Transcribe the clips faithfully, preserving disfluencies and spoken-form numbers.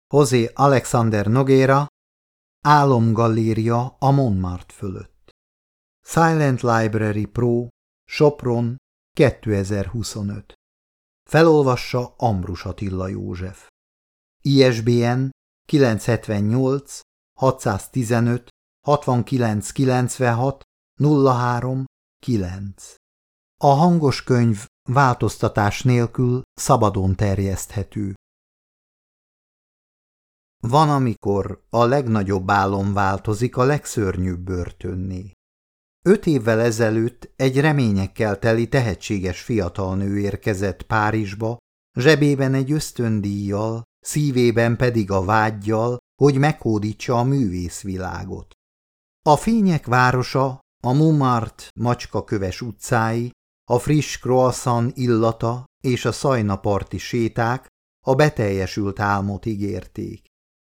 José Alexander Noguera, Álomgaléria a Montmartre fölött. Silent Library Pro, Sopron, kétezer-huszonöt. Felolvassa Ambrus Attila József. I S B N kilenc hetvennyolc hatszáztizenöt hatvankilenc kilencvenhat nulla három kilenc. A hangos könyv változtatás nélkül szabadon terjeszthető. Van, amikor a legnagyobb álom változik a legszörnyűbb börtönné. Öt évvel ezelőtt egy reményekkel teli tehetséges fiatal nő érkezett Párizsba, zsebében egy ösztöndíjjal, szívében pedig a vággyal, hogy meghódítsa a művészvilágot. A fények városa, a Montmartre macskaköves utcái, a friss croissant illata és a szajnaparti séták a beteljesült álmot ígérték.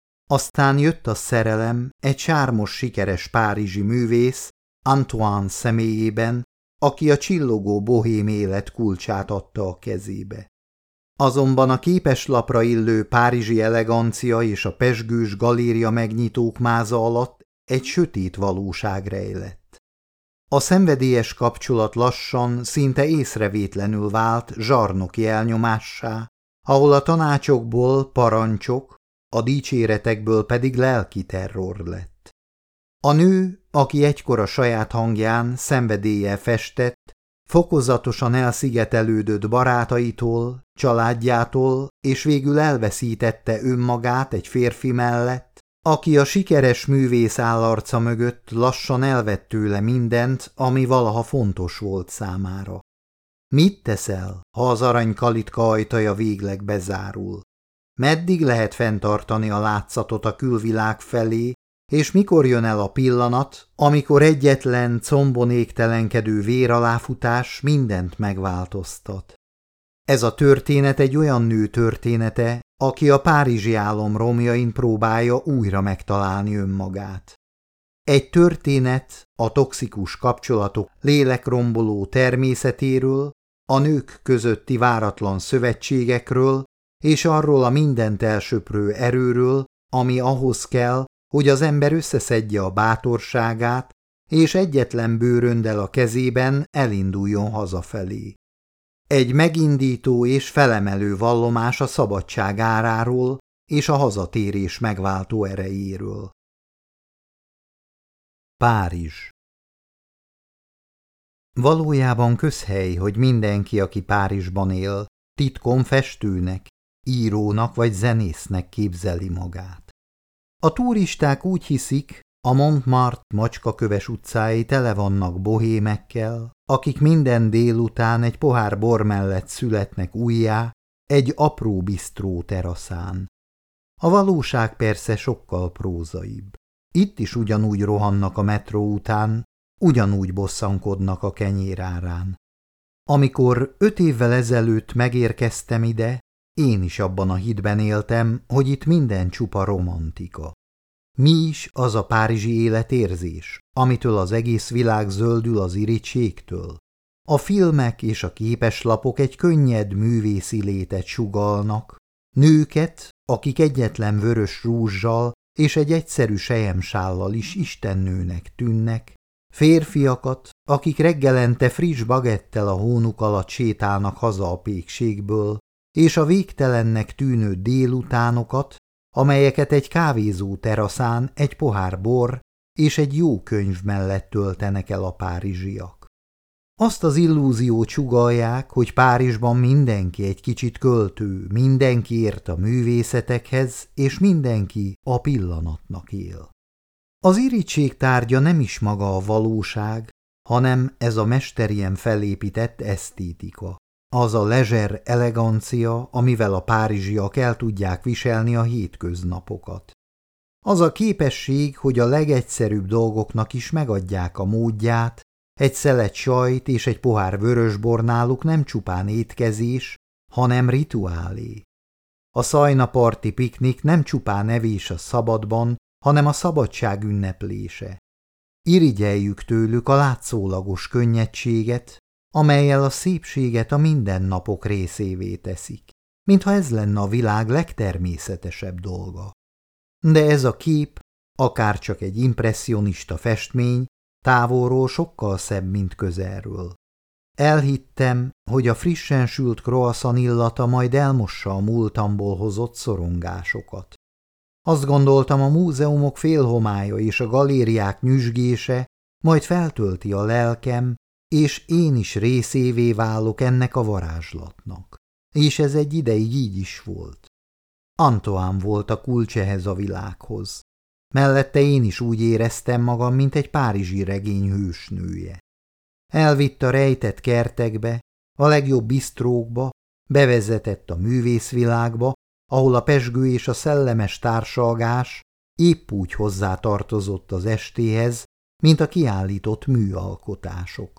Aztán jött a szerelem egy sármos, sikeres párizsi művész, Antoine személyében, aki a csillogó bohém élet kulcsát adta a kezébe. Azonban a képeslapra illő párizsi elegancia és a pezsgős galéria megnyitók máza alatt egy sötét valóság rejlett. A szenvedélyes kapcsolat lassan, szinte észrevétlenül vált zsarnoki elnyomássá, ahol a tanácsokból parancsok, a dicséretekből pedig lelki terror lett. A nő, aki egykor a saját hangján szenvedéllyel festett, fokozatosan elszigetelődött barátaitól, családjától, és végül elveszítette önmagát egy férfi mellett, aki a sikeres művész állarca mögött lassan elvett tőle mindent, ami valaha fontos volt számára. Mit teszel, ha az aranykalitka ajtaja végleg bezárul? Meddig lehet fenntartani a látszatot a külvilág felé, és mikor jön el a pillanat, amikor egyetlen combon égtelenkedő véraláfutás mindent megváltoztat? Ez a történet egy olyan nő története, aki a párizsi álom romjain próbálja újra megtalálni önmagát. Egy történet a toxikus kapcsolatok lélekromboló természetéről, a nők közötti váratlan szövetségekről, és arról a mindent elsöprő erőről, ami ahhoz kell, hogy az ember összeszedje a bátorságát, és egyetlen bőrönddel a kezében elinduljon hazafelé. Egy megindító és felemelő vallomás a szabadság áráról és a hazatérés megváltó erejéről. Párizs. Valójában közhely, hogy mindenki, aki Párizsban él, titkon festőnek, írónak vagy zenésznek képzeli magát. A turisták úgy hiszik, a Montmartre macskaköves utcái tele vannak bohémekkel, akik minden délután egy pohár bor mellett születnek újjá egy apró bisztró teraszán. A valóság persze sokkal prózaibb. Itt is ugyanúgy rohannak a metró után, ugyanúgy bosszankodnak a kenyér árán. Amikor öt évvel ezelőtt megérkeztem ide, én is abban a hitben éltem, hogy itt minden csupa romantika. Mi is az a párizsi életérzés, amitől az egész világ zöldül az irítségtől? A filmek és a képeslapok egy könnyed művészi létet sugallnak, nőket, akik egyetlen vörös rúzsal és egy egyszerű selyemsállal is istennőnek tűnnek, férfiakat, akik reggelente friss bagettel a hónuk alatt sétálnak haza a pékségből, és a végtelennek tűnő délutánokat, amelyeket egy kávézó teraszán egy pohár bor és egy jó könyv mellett töltenek el a párizsiak. Azt az illúziót sugallják, hogy Párizsban mindenki egy kicsit költő, mindenki ért a művészetekhez, és mindenki a pillanatnak él. Az irítség tárgya nem is maga a valóság, hanem ez a mesterien felépített esztétika. Az a lezser elegancia, amivel a párizsiak el tudják viselni a hétköznapokat. Az a képesség, hogy a legegyszerűbb dolgoknak is megadják a módját, egy szelet sajt és egy pohár vörösbor náluk nem csupán étkezés, hanem rituálé. A szajnaparti piknik nem csupán evés a szabadban, hanem a szabadság ünneplése. Irigyeljük tőlük a látszólagos könnyedséget, amellyel a szépséget a mindennapok részévé teszik. mintha ez lenne a világ legtermészetesebb dolga. De ez a kép, akárcsak egy impresszionista festmény, távolról sokkal szebb, mint közelről. Elhittem, hogy a frissen sült croissant illata majd elmossa a múltamból hozott szorongásokat. Azt gondoltam, a múzeumok félhomálya és a galériák nyüzsgése majd feltölti a lelkem, és én is részévé válok ennek a varázslatnak. És ez egy ideig így is volt. Antoine volt a kulcs ehhez a világhoz. Mellette én is úgy éreztem magam, mint egy párizsi regény hősnője. Elvitt a rejtett kertekbe, a legjobb bistrókba, bevezetett a művészvilágba, ahol a pezsgő és a szellemes társalgás épp úgy hozzátartozott az estéhez, mint a kiállított műalkotások.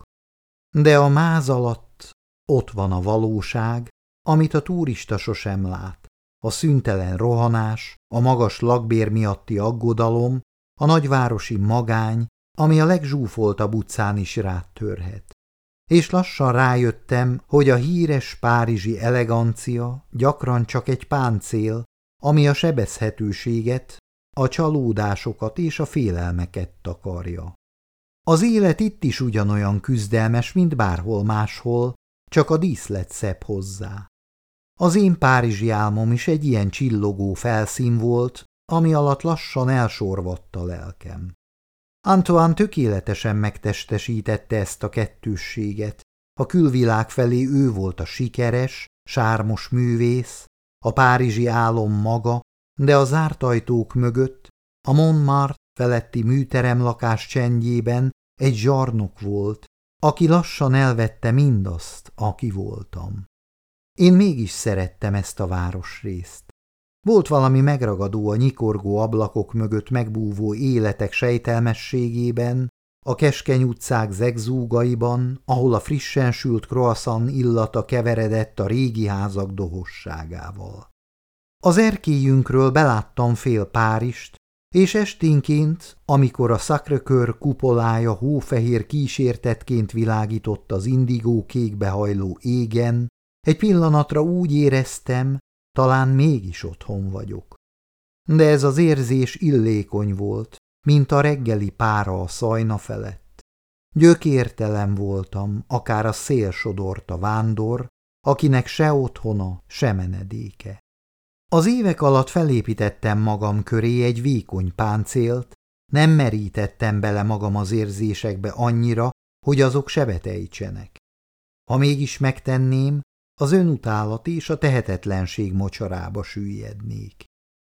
De a máz alatt ott van a valóság, amit a turista sosem lát, a szüntelen rohanás, a magas lakbér miatti aggodalom, a nagyvárosi magány, ami a legzsúfoltabb utcán is rád törhet. És lassan rájöttem, hogy a híres párizsi elegancia gyakran csak egy páncél, ami a sebezhetőséget, a csalódásokat és a félelmeket takarja. Az élet itt is ugyanolyan küzdelmes, mint bárhol máshol, csak a díszlet szebb hozzá. Az én párizsi álmom is egy ilyen csillogó felszín volt, ami alatt lassan elsorvadt a lelkem. Antoine tökéletesen megtestesítette ezt a kettősséget. A külvilág felé ő volt a sikeres, sármos művész, a párizsi álom maga, de a zárt ajtók mögött, a Montmartre feletti műteremlakás csendjében egy zsarnok volt, aki lassan elvette mindazt, aki voltam. Én mégis szerettem ezt a városrészt. Volt valami megragadó a nyikorgó ablakok mögött megbúvó életek sejtelmességében, a keskeny utcák zegzúgaiban, ahol a frissen sült croissant illata keveredett a régi házak dohosságával. Az erkélyünkről beláttam fél Párizst, és esténként, amikor a Sacré-Cœur kupolája hófehér kísértetként világított az indigó kékbe hajló égen, egy pillanatra úgy éreztem, talán mégis otthon vagyok. De ez az érzés illékony volt, mint a reggeli pára a szajna felett. Gyökértelen voltam, akár a szél sodorta vándor, akinek se otthona, se menedéke. Az évek alatt felépítettem magam köré egy vékony páncélt, nem merítettem bele magam az érzésekbe annyira, hogy azok sebet ejtsenek. Ha mégis megtenném, az önutálat és a tehetetlenség mocsarába süllyednék.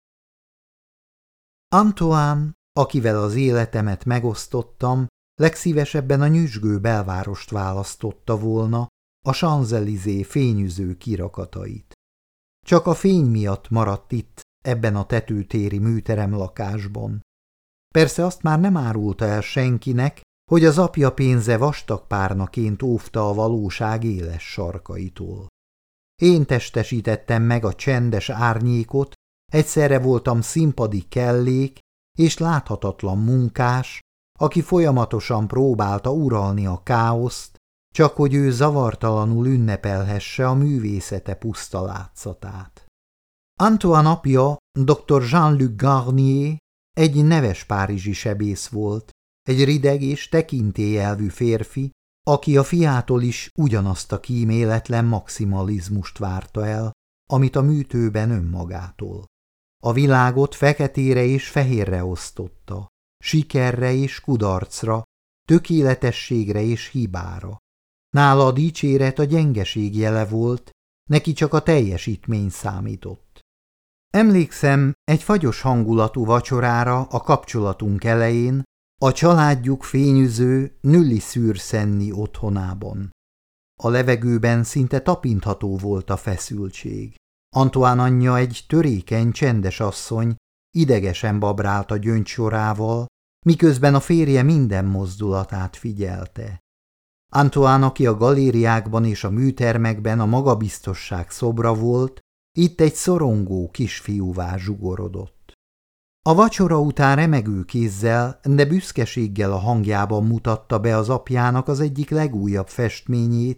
Antoine, akivel az életemet megosztottam, legszívesebben a nyüzsgő belvárost választotta volna, a Champs-Élysées fényűző kirakatait. Csak a fény miatt maradt itt, ebben a tetőtéri műteremlakásban. Persze azt már nem árulta el senkinek, hogy az apja pénze vastag párnaként óvta a valóság éles sarkaitól. Én testesítettem meg a csendes árnyékot, egyszerre voltam színpadi kellék és láthatatlan munkás, aki folyamatosan próbálta uralni a káoszt, csak hogy ő zavartalanul ünnepelhesse a művészete puszta látszatát. Antoine apja, doktor Jean-Luc Garnier, egy neves párizsi sebész volt, egy rideg és tekintélyelvű férfi, aki a fiától is ugyanazt a kíméletlen maximalizmust várta el, amit a műtőben önmagától. A világot feketére és fehérre osztotta, sikerre és kudarcra, tökéletességre és hibára. Nála a dicséret a gyengeség jele volt, neki csak a teljesítmény számított. Emlékszem egy fagyos hangulatú vacsorára a kapcsolatunk elején, a családjuk fényűző Neuilly-sur-Seine otthonában. A levegőben szinte tapintható volt a feszültség. Antoine anyja egy törékeny, csendes asszony, idegesen babrált a gyöngysorával, miközben a férje minden mozdulatát figyelte. Antoine, aki a galériákban és a műtermekben a magabiztosság szobra volt, itt egy szorongó kisfiúvá zsugorodott. A vacsora után remegő kézzel, de büszkeséggel a hangjában mutatta be az apjának az egyik legújabb festményét,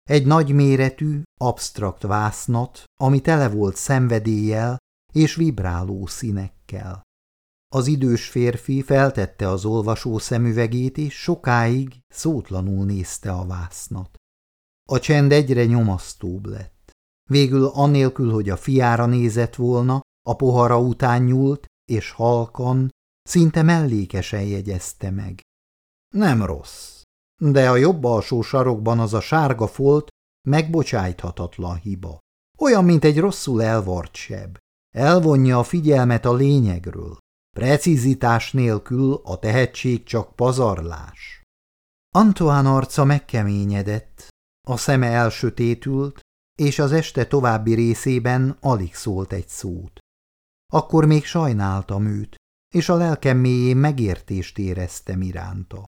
Egy nagyméretű, absztrakt vásznat, ami tele volt szenvedéllyel és vibráló színekkel. Az idős férfi feltette az olvasó szemüvegét, és sokáig szótlanul nézte a vásznat. A csend egyre nyomasztóbb lett. Végül annélkül, hogy a fiára nézett volna, a pohara után nyúlt, és halkan, szinte mellékesen jegyezte meg. Nem rossz, de a jobb alsó sarokban az a sárga folt megbocsájthatatlan hiba. Olyan, mint egy rosszul elvart seb. Elvonja a figyelmet a lényegről. Precizitás nélkül a tehetség csak pazarlás. Antoine arca megkeményedett, a szeme elsötétült, és az este további részében alig szólt egy szót. Akkor még sajnáltam őt, és a lelkem mélyén megértést éreztem iránta.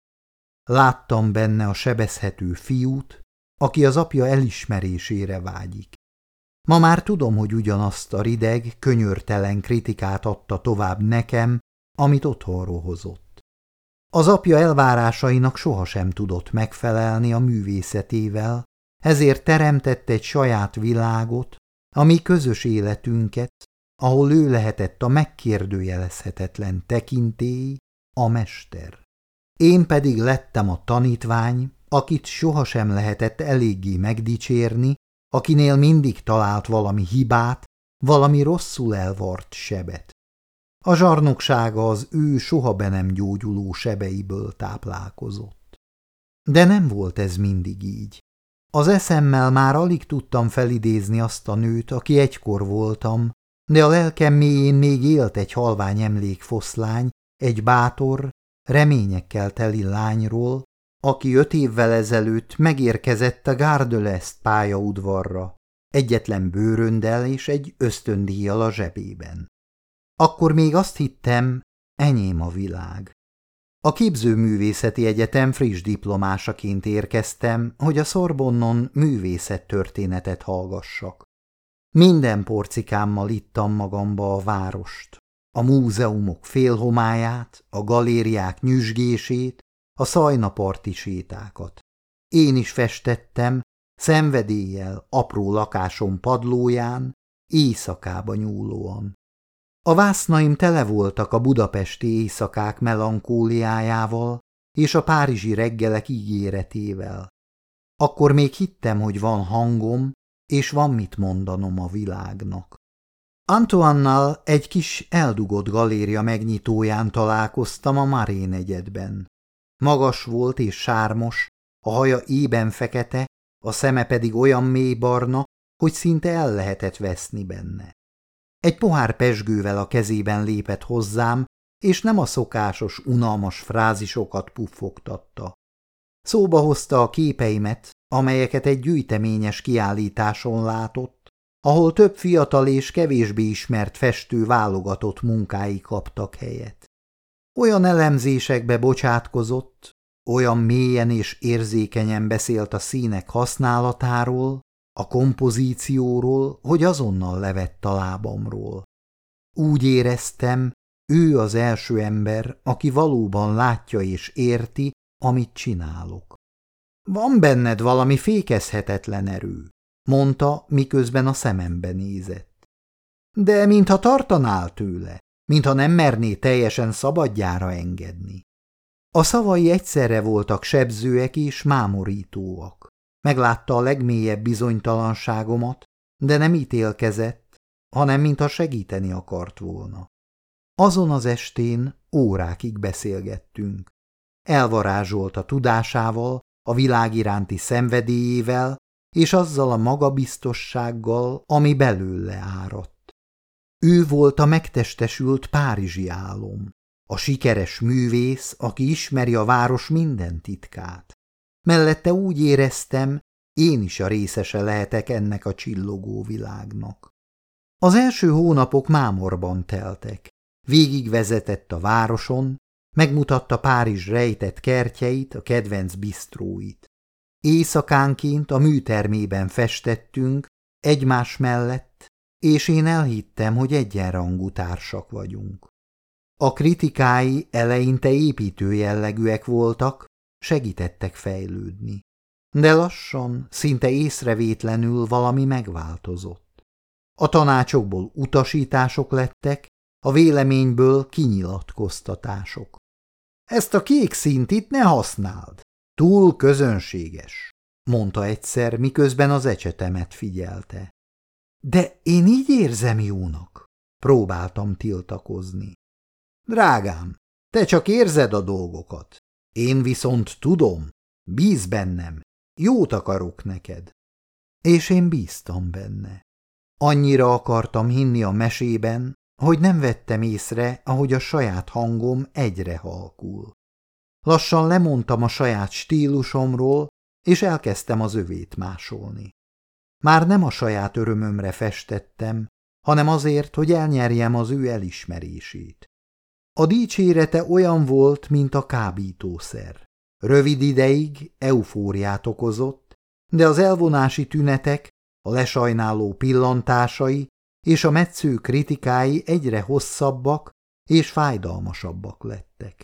Láttam benne a sebezhető fiút, aki az apja elismerésére vágyik. Ma már tudom, hogy ugyanazt a rideg, könyörtelen kritikát adta tovább nekem, amit otthonról hozott. Az apja elvárásainak sohasem tudott megfelelni a művészetével, ezért teremtett egy saját világot, ami közös életünket, ahol ő lehetett a megkérdőjelezhetetlen tekintély, a mester. Én pedig lettem a tanítvány, akit sohasem lehetett eléggé megdicsérni, akinél mindig talált valami hibát, valami rosszul elvart sebet. A zsarnoksága az ő soha be nem gyógyuló sebeiből táplálkozott. De nem volt ez mindig így. Az eszemmel már alig tudtam felidézni azt a nőt, aki egykor voltam, de a lelkem mélyén még élt egy halvány emlékfoszlány, egy bátor, reményekkel teli lányról, aki öt évvel ezelőtt megérkezett a Gare de l'Est pályaudvarra, egyetlen bőröndel és egy ösztöndíjjal a zsebében. Akkor még azt hittem, enyém a világ. A Képzőművészeti Egyetem friss diplomásaként érkeztem, hogy a Sorbonnon művészettörténetet hallgassak. Minden porcikámmal ittam magamba a várost, a múzeumok félhomályát, a galériák nyüzsgését, a szajnaparti sétákat. Én is festettem, szenvedéllyel, apró lakásom padlóján, éjszakába nyúlóan. A vásznaim tele voltak a budapesti éjszakák melankóliájával és a párizsi reggelek ígéretével. Akkor még hittem, hogy van hangom, és van mit mondanom a világnak. Antoine-nal egy kis eldugott galéria megnyitóján találkoztam a Marais negyedben. Magas volt és sármos, a haja ében fekete, a szeme pedig olyan mély barna, hogy szinte el lehetett veszni benne. Egy pohár pezsgővel a kezében lépett hozzám, és nem a szokásos, unalmas frázisokat puffogtatta. Szóba hozta a képeimet, amelyeket egy gyűjteményes kiállításon látott, ahol több fiatal és kevésbé ismert festő válogatott munkái kaptak helyet. Olyan elemzésekbe bocsátkozott, olyan mélyen és érzékenyen beszélt a színek használatáról, a kompozícióról, hogy azonnal levett a lábamról. Úgy éreztem, ő az első ember, aki valóban látja és érti, amit csinálok. Van benned valami fékezhetetlen erő, mondta, miközben a szemembe nézett. De mintha tartanál tőle, mintha nem merné teljesen szabadjára engedni. A szavai egyszerre voltak sebzőek és mámorítóak. Meglátta a legmélyebb bizonytalanságomat, de nem ítélkezett, hanem mintha segíteni akart volna. Azon az estén órákig beszélgettünk. Elvarázsolt a tudásával, a világ iránti szenvedélyével, és azzal a magabiztossággal, ami belőle áradt. Ő volt a megtestesült párizsi álom, a sikeres művész, aki ismeri a város minden titkát. Mellette úgy éreztem, én is a részese lehetek ennek a csillogó világnak. Az első hónapok mámorban teltek. Végigvezetett a városon, megmutatta Párizs rejtett kertjeit, a kedvenc bistróit. Éjszakánként a műtermében festettünk, egymás mellett, és én elhittem, hogy egyenrangú társak vagyunk. A kritikái eleinte építő jellegűek voltak, segítettek fejlődni. De lassan, szinte észrevétlenül valami megváltozott. A tanácsokból utasítások lettek, a véleményből kinyilatkoztatások. Ezt a kék színt itt ne használd, túl közönséges, mondta egyszer, miközben az ecsetemet figyelte. De én így érzem jónak, próbáltam tiltakozni. Drágám, te csak érzed a dolgokat, én viszont tudom, bíz bennem, jót akarok neked. És én bíztam benne. Annyira akartam hinni a mesében, hogy nem vettem észre, ahogy a saját hangom egyre halkul. Lassan lemondtam a saját stílusomról, és elkezdtem az övét másolni. Már nem a saját örömömre festettem, hanem azért, hogy elnyerjem az ő elismerését. A dicsérete olyan volt, mint a kábítószer. Rövid ideig eufóriát okozott, de az elvonási tünetek, a lesajnáló pillantásai és a metsző kritikái egyre hosszabbak és fájdalmasabbak lettek.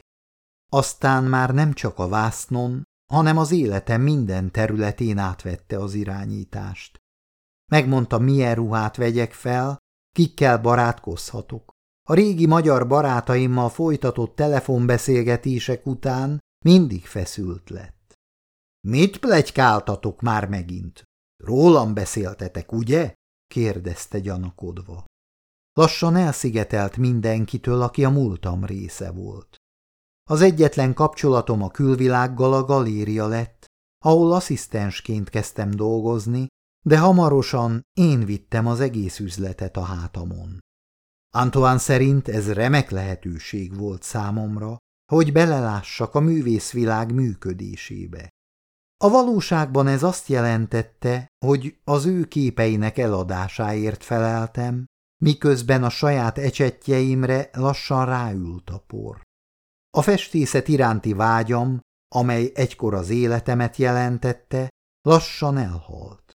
Aztán már nem csak a vásznon, hanem az életem minden területén átvette az irányítást. Megmondtam, milyen ruhát vegyek fel, kikkel barátkozhatok. A régi magyar barátaimmal folytatott telefonbeszélgetések után mindig feszült lett. Mit pletykáltatok már megint? Rólam beszéltetek, ugye? Kérdezte gyanakodva. Lassan elszigetelt mindenkitől, aki a múltam része volt. Az egyetlen kapcsolatom a külvilággal a galéria lett, ahol asszisztensként kezdtem dolgozni, de hamarosan én vittem az egész üzletet a hátamon. Antoine szerint ez remek lehetőség volt számomra, hogy belelássak a művészvilág működésébe. A valóságban ez azt jelentette, hogy az ő képeinek eladásáért feleltem, miközben a saját ecsettjeimre lassan ráült a por. A festészet iránti vágyam, amely egykor az életemet jelentette, lassan elhalt.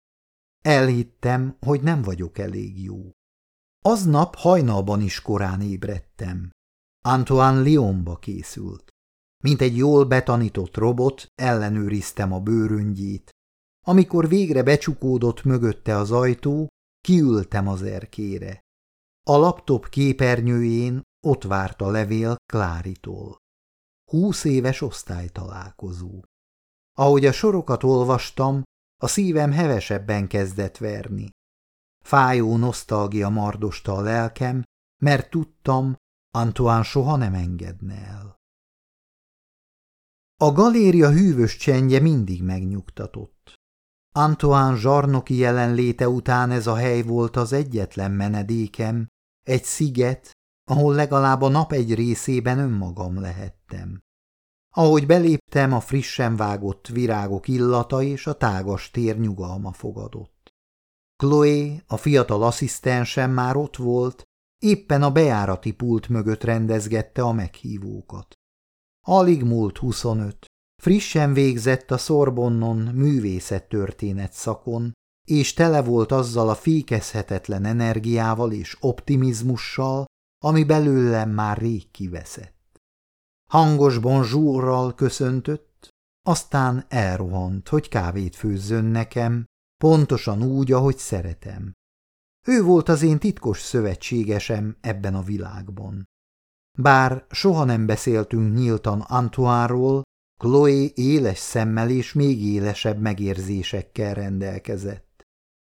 Elhittem, hogy nem vagyok elég jó. Aznap hajnalban is korán ébredtem. Antoine Lyonba készült. Mint egy jól betanított robot, ellenőriztem a bőröngyét. Amikor végre becsukódott mögötte az ajtó, kiültem az erkére. A laptop képernyőjén ott várt a levél Clarytól. Húsz éves osztálytalálkozó. Ahogy a sorokat olvastam, a szívem hevesebben kezdett verni. Fájó nosztalgia mardosta a lelkem, mert tudtam, Antoine soha nem engedne el. A galéria hűvös csendje mindig megnyugtatott. Antoine zsarnoki jelenléte után ez a hely volt az egyetlen menedékem, egy sziget, ahol legalább a nap egy részében önmagam lehettem. Ahogy beléptem, a frissen vágott virágok illata és a tágas tér nyugalma fogadott. Chloé, a fiatal asszisztensem már ott volt, éppen a bejárati pult mögött rendezgette a meghívókat. Alig múlt huszonöt, frissen végzett a Sorbonnon művészettörténet szakon, és tele volt azzal a fékezhetetlen energiával és optimizmussal, ami belőlem már rég kiveszett. Hangos bonjourral köszöntött, aztán elrohant, hogy kávét főzzön nekem, pontosan úgy, ahogy szeretem. Ő volt az én titkos szövetségesem ebben a világban. Bár soha nem beszéltünk nyíltan Antoine-ról, Chloé éles szemmel és még élesebb megérzésekkel rendelkezett.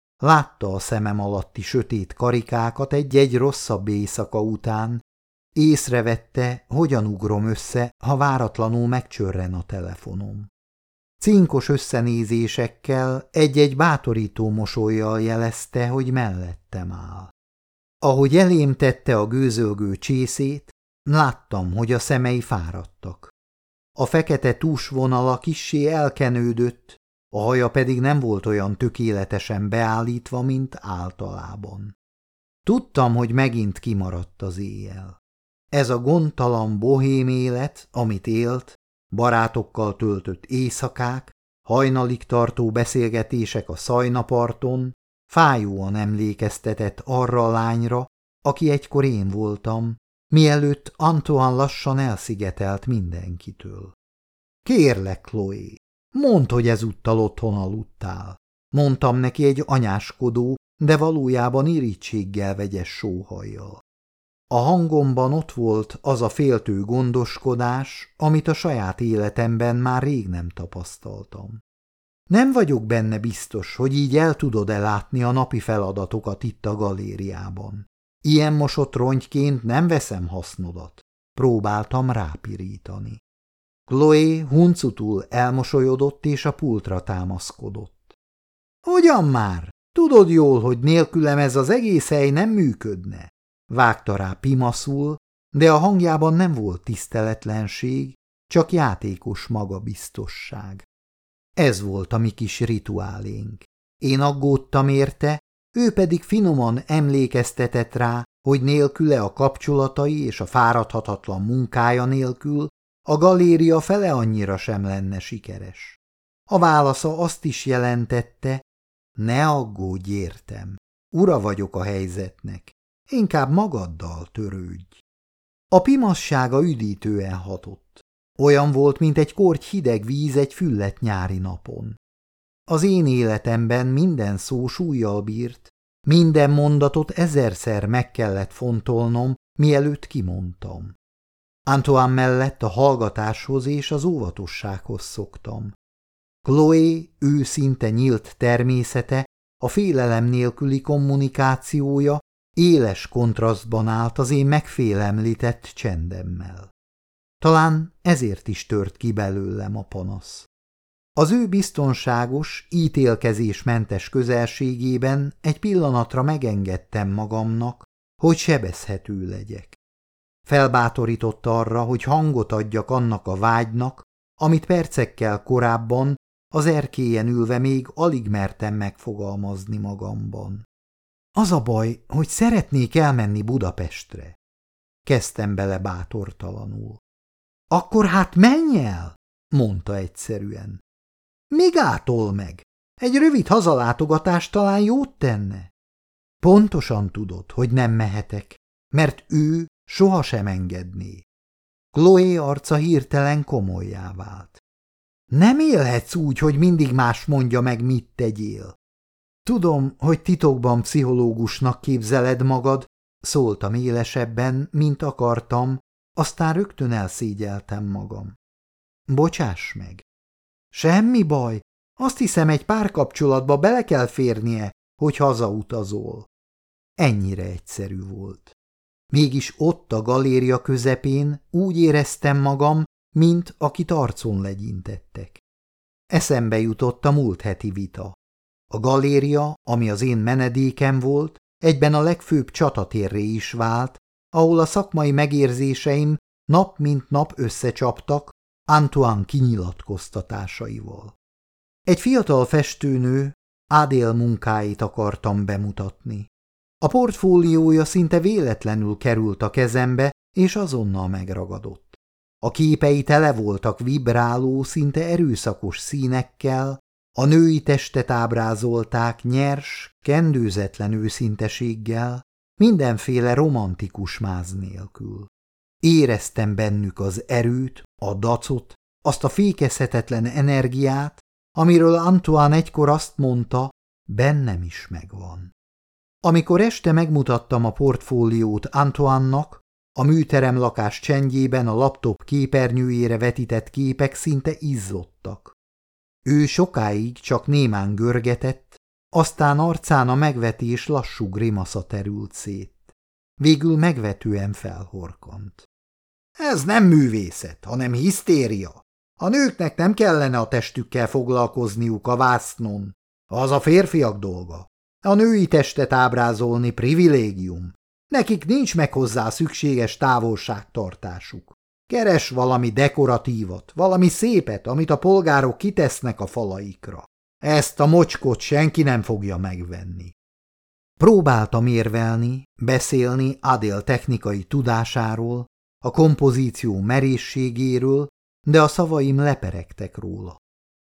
Látta a szemem alatti sötét karikákat egy-egy rosszabb éjszaka után, észrevette, hogyan ugrom össze, ha váratlanul megcsörren a telefonom. Cinkos összenézésekkel, egy-egy bátorító mosollyal jelezte, hogy mellettem áll. Ahogy elém tette a gőzölgő csészét, láttam, hogy a szemei fáradtak. A fekete tusvonala kissé elkenődött, a haja pedig nem volt olyan tökéletesen beállítva, mint általában. Tudtam, hogy megint kimaradt az éjjel. Ez a gondtalan bohém élet, amit élt, barátokkal töltött éjszakák, hajnalig tartó beszélgetések a Szajnaparton, fájóan emlékeztetett arra a lányra, aki egykor én voltam, mielőtt Antoine lassan elszigetelt mindenkitől. Kérlek, Chloé, Mondd, hogy ezúttal otthon aludtál. Mondtam neki egy anyáskodó, de valójában irítséggel vegyes sóhajjal. A hangomban ott volt az a féltő gondoskodás, amit a saját életemben már rég nem tapasztaltam. Nem vagyok benne biztos, hogy így el tudod-e látni a napi feladatokat itt a galériában. Ilyen mosott rongyként nem veszem hasznodat. Próbáltam rápirítani. Chloe huncutul elmosolyodott és a pultra támaszkodott. Hogyan már? Tudod jól, hogy nélkülem ez az egész hely nem működne. Vágta rá pimaszul, de a hangjában nem volt tiszteletlenség, csak játékos magabiztosság. Ez volt a mi kis rituálénk. Én aggódtam érte, ő pedig finoman emlékeztetett rá, hogy nélküle a kapcsolatai és a fáradhatatlan munkája nélkül a galéria fele annyira sem lenne sikeres. A válasza azt is jelentette, ne aggódj értem, ura vagyok a helyzetnek, inkább magaddal törődj. A pimassága üdítően hatott. Olyan volt, mint egy korty hideg víz egy fülledt nyári napon. Az én életemben minden szó súllyal bírt, minden mondatot ezerszer meg kellett fontolnom, mielőtt kimondtam. Antoine mellett a hallgatáshoz és az óvatossághoz szoktam. Chloe őszinte nyílt természete, a félelem nélküli kommunikációja éles kontrasztban állt az én megfélemlített csendemmel. Talán ezért is tört ki belőlem a panasz. Az ő biztonságos, ítélkezésmentes közelségében egy pillanatra megengedtem magamnak, hogy sebezhető legyek. Felbátorított arra, hogy hangot adjak annak a vágynak, amit percekkel korábban az erkélyen ülve még alig mertem megfogalmazni magamban. Az a baj, hogy szeretnék elmenni Budapestre. Kezdtem bele bátortalanul. Akkor hát menj el, mondta egyszerűen. Mi gátol meg? Egy rövid hazalátogatás talán jót tenne? Pontosan tudod, hogy nem mehetek, mert ő sohasem engedné. Chloe arca hirtelen komollyá vált. Nem élhetsz úgy, hogy mindig más mondja meg, mit tegyél. Tudom, hogy titokban pszichológusnak képzeled magad, szóltam élesebben, mint akartam, aztán rögtön elszégyeltem magam. Bocsáss meg. Semmi baj, azt hiszem, egy párkapcsolatba bele kell férnie, hogy hazautazol. Ennyire egyszerű volt. Mégis ott a galéria közepén úgy éreztem magam, mint akit arcon legyintettek. Eszembe jutott a múlt heti vita. A galéria, ami az én menedékem volt, egyben a legfőbb csatatérré is vált, ahol a szakmai megérzéseim nap mint nap összecsaptak Antoine kinyilatkoztatásaival. Egy fiatal festőnő Adél munkáit akartam bemutatni. A portfóliója szinte véletlenül került a kezembe, és azonnal megragadott. A képei tele voltak vibráló, szinte erőszakos színekkel, a női testet ábrázolták nyers, kendőzetlen őszinteséggel, mindenféle romantikus máz nélkül. Éreztem bennük az erőt, a dacot, azt a fékezhetetlen energiát, amiről Antoine egykor azt mondta, bennem is megvan. Amikor este megmutattam a portfóliót Antoine-nak, a műterem lakás csendjében a laptop képernyőjére vetített képek szinte izzottak. Ő sokáig csak némán görgetett, aztán arcán a megvetés lassú grimasza terült szét. Végül megvetően felhorkant. Ez nem művészet, hanem hisztéria. A nőknek nem kellene a testükkel foglalkozniuk a vásznon. Az a férfiak dolga. A női testet ábrázolni privilégium. Nekik nincs meg hozzá szükséges távolságtartásuk. Keres valami dekoratívat, valami szépet, amit a polgárok kitesznek a falaikra. Ezt a mocskot senki nem fogja megvenni. Próbáltam érvelni, beszélni Adél technikai tudásáról, a kompozíció merészségéről, de a szavaim leperegtek róla.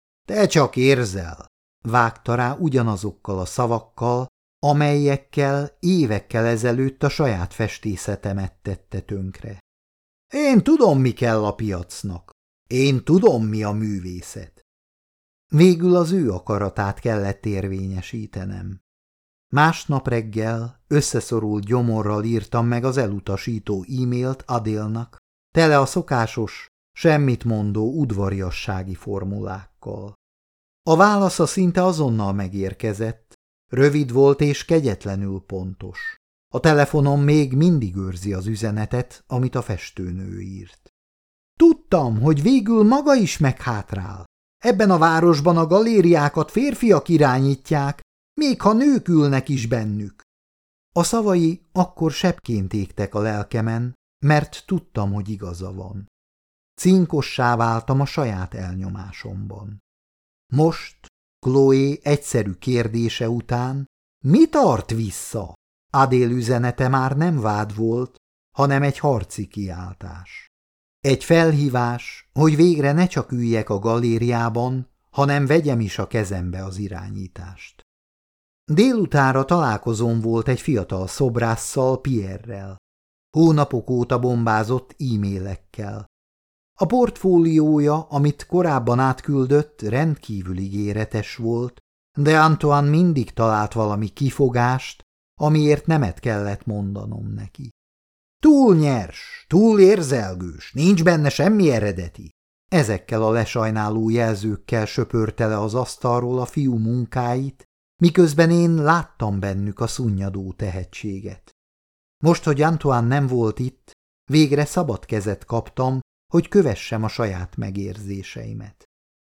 Te csak érzel, vágta rá ugyanazokkal a szavakkal, amelyekkel évekkel ezelőtt a saját festészetemet tette tönkre. Én tudom, mi kell a piacnak. Én tudom, mi a művészet. Végül az ő akaratát kellett érvényesítenem. Másnap reggel összeszorult gyomorral írtam meg az elutasító e-mailt Adélnak, tele a szokásos, semmit mondó udvariassági formulákkal. A válasza szinte azonnal megérkezett, rövid volt és kegyetlenül pontos. A telefonom még mindig őrzi az üzenetet, amit a festőnő írt. Tudtam, hogy végül maga is meghátrál. Ebben a városban a galériákat férfiak irányítják, még ha nők ülnek is bennük. A szavai akkor sebként égtek a lelkemen, mert tudtam, hogy igaza van. Cinkossá váltam a saját elnyomásomban. Most, Chloe egyszerű kérdése után, mi tart vissza? Adél üzenete már nem vád volt, hanem egy harci kiáltás. Egy felhívás, hogy végre ne csak üljek a galériában, hanem vegyem is a kezembe az irányítást. Délutára találkozóm volt egy fiatal szobrásszal, Pierrel. Hónapok óta bombázott e-mailekkel. A portfóliója, amit korábban átküldött, rendkívül ígéretes volt, de Antoine mindig talált valami kifogást, amiért nemet kellett mondanom neki. Túl nyers, túl érzelgős, nincs benne semmi eredeti. Ezekkel a lesajnáló jelzőkkel söpörte le az asztalról a fiú munkáit, miközben én láttam bennük a szunnyadó tehetséget. Most, hogy Antoine nem volt itt, végre szabad kezet kaptam, hogy kövessem a saját megérzéseimet.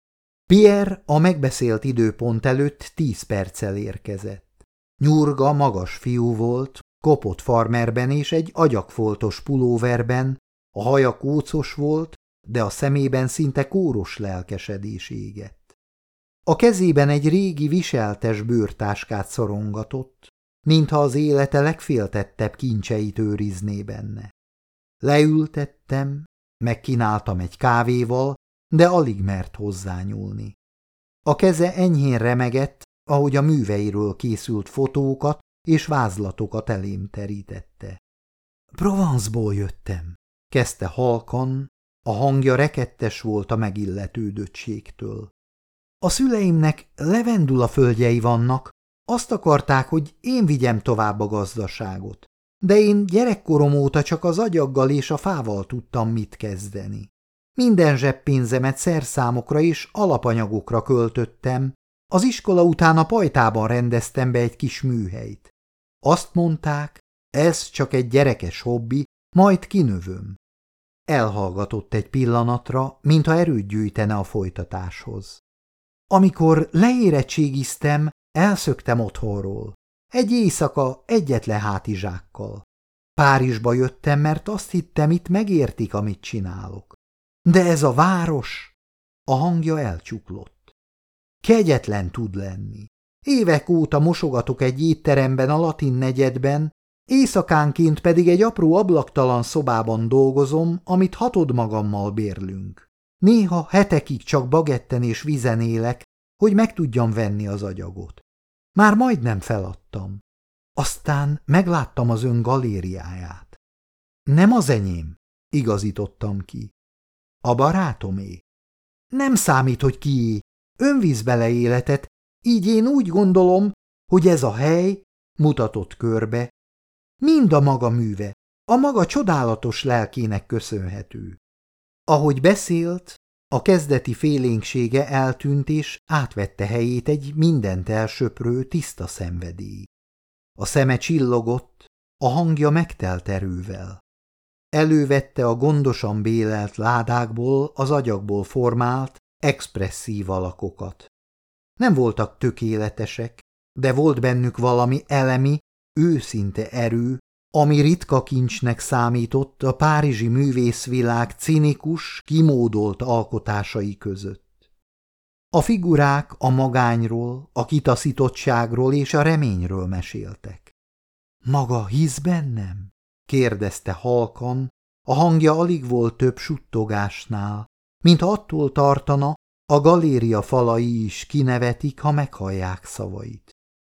Pierre a megbeszélt időpont előtt tíz perccel érkezett. Nyurga, magas fiú volt, kopott farmerben és egy agyagfoltos pulóverben, a haja kócos volt, de a szemében szinte kóros lelkesedés égett. A kezében egy régi viseltes bőrtáskát szorongatott, mintha az élete legféltettebb kincseit őrizné benne. Leültettem, megkínáltam egy kávéval, de alig mert hozzányúlni. A keze enyhén remegett, ahogy a műveiről készült fotókat és vázlatokat elém terítette. Provence-ból jöttem, kezdte halkan, a hangja rekettes volt a megilletődöttségtől. A szüleimnek levendula földjei vannak, azt akarták, hogy én vigyem tovább a gazdaságot, de én gyerekkorom óta csak az agyaggal és a fával tudtam mit kezdeni. Minden zseppénzemet szerszámokra és alapanyagokra költöttem, az iskola után a pajtában rendeztem be egy kis műhelyt. Azt mondták, ez csak egy gyerekes hobbi, majd kinövöm. Elhallgatott egy pillanatra, mintha erőt gyűjtene a folytatáshoz. Amikor leérettségiztem, elszöktem otthonról. Egy éjszaka egyetlen hátizsákkal. Párizsba jöttem, mert azt hittem, itt megértik, amit csinálok. De ez a város... A hangja elcsuklott. Kegyetlen tud lenni. Évek óta mosogatok egy étteremben a Latin negyedben, éjszakánként pedig egy apró ablaktalan szobában dolgozom, amit hatod magammal bérlünk. Néha hetekig csak bagetten és vízen élek, hogy meg tudjam venni az agyagot. Már majdnem feladtam. Aztán megláttam az ön galériáját. Nem az enyém, igazítottam ki. A barátomé. Nem számít, hogy kié. Ön visz bele életet, így én úgy gondolom, hogy ez a hely, mutatott körbe, mind a maga műve, a maga csodálatos lelkének köszönhető. Ahogy beszélt, a kezdeti félénksége eltűnt és átvette helyét egy mindent elsöprő tiszta szenvedély. A szeme csillogott, a hangja megtelt erővel. Elővette a gondosan bélelt ládákból, az agyagból formált, expresszív alakokat. Nem voltak tökéletesek, de volt bennük valami elemi, őszinte erő, ami ritka kincsnek számított a párizsi művészvilág cinikus, kimódolt alkotásai között. A figurák a magányról, a kitaszítottságról és a reményről meséltek. Maga hisz bennem? Kérdezte halkan, a hangja alig volt több suttogásnál, mint attól tartana, a galéria falai is kinevetik, ha meghallják szavait.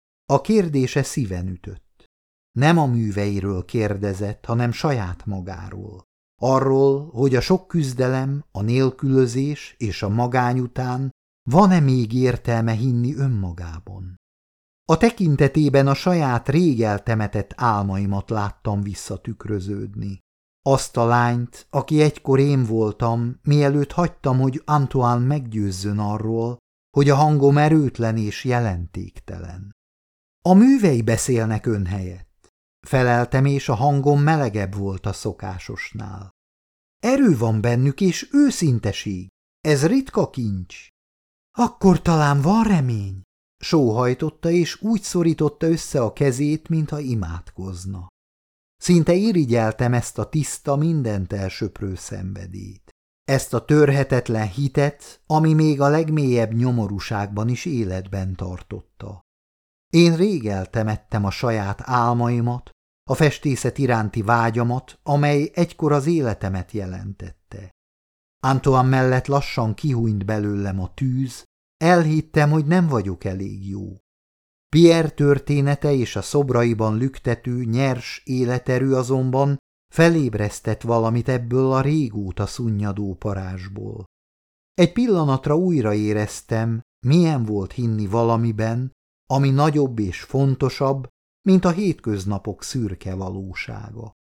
A kérdése szíven ütött. Nem a műveiről kérdezett, hanem saját magáról. Arról, hogy a sok küzdelem, a nélkülözés és a magány után van-e még értelme hinni önmagában? A tekintetében a saját rég eltemetett álmaimat láttam visszatükröződni. Azt a lányt, aki egykor én voltam, mielőtt hagytam, hogy Antoine meggyőzzön arról, hogy a hangom erőtlen és jelentéktelen. A művei beszélnek ön helyett. Feleltem, és a hangom melegebb volt a szokásosnál. Erő van bennük, és őszinteség. Ez ritka kincs. Akkor talán van remény? Sóhajtotta, és úgy szorította össze a kezét, mintha imádkozna. Szinte irigyeltem ezt a tiszta, mindent elsöprő szenvedélyt. Ezt a törhetetlen hitet, ami még a legmélyebb nyomorúságban is életben tartotta. Én rég eltemettem a saját álmaimat, a festészet iránti vágyamat, amely egykor az életemet jelentette. Antoine mellett lassan kihúnyt belőlem a tűz, elhittem, hogy nem vagyok elég jó. Pierre története és a szobraiban lüktető, nyers életerő azonban felébresztett valamit ebből a régóta szunnyadó parázsból. Egy pillanatra újra éreztem, milyen volt hinni valamiben, ami nagyobb és fontosabb, mint a hétköznapok szürke valósága.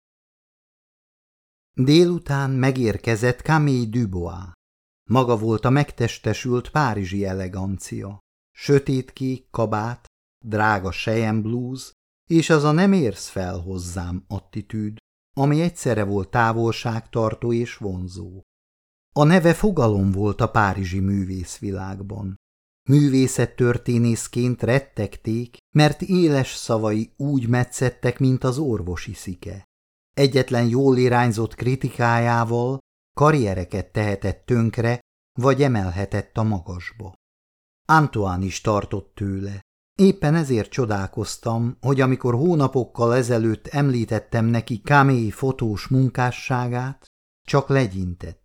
Délután megérkezett Camille Dubois. Maga volt a megtestesült párizsi elegancia. Sötétkék kabát, drága selyemblúz, és az a nem érsz fel hozzám attitűd, ami egyszerre volt távolságtartó és vonzó. A neve fogalom volt a párizsi művészvilágban. Művészettörténészként rettegték, mert éles szavai úgy metszettek, mint az orvosi szike. Egyetlen jól irányzott kritikájával karriereket tehetett tönkre, vagy emelhetett a magasba. Antoine is tartott tőle. Éppen ezért csodálkoztam, hogy amikor hónapokkal ezelőtt említettem neki Camille fotós munkásságát, csak legyintett.